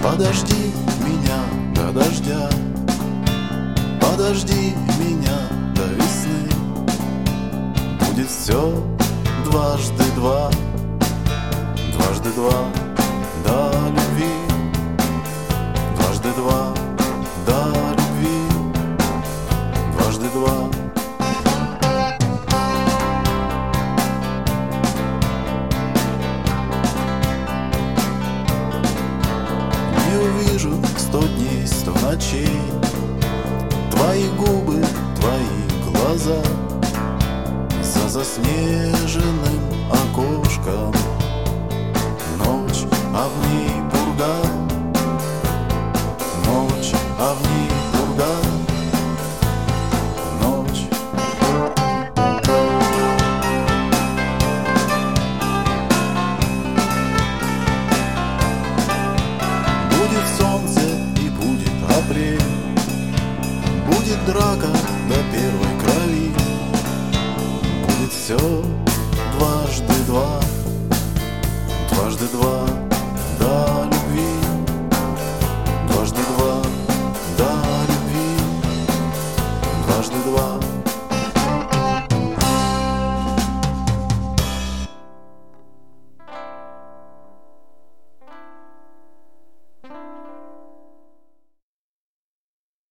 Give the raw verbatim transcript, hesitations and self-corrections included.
Подожди меня до дождя, подожди меня до весны. Будет все дважды два, дважды два до любви, дважды два до любви, дважды два. Не увижу сто дней, сто ночей твои губы, твои глаза за заснеженным окошком. Ночь, а в ней пурга, ночь, а в ней пурга, ночь. Будет солнце и будет апрель, будет драка до первой крови. Будет все дважды два, дважды два.